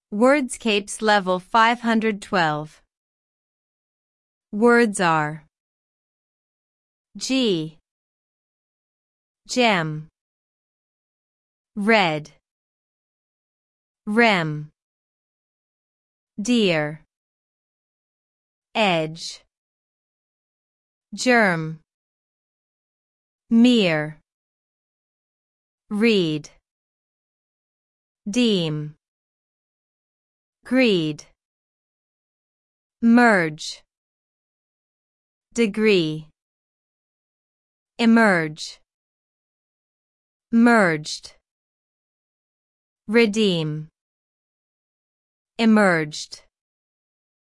Wordscapes Level 512. Words are G, gem, red, rem, deer, edge, germ, mere, read, deem, greed, merge, degree, emerge, merged, redeem, emerged.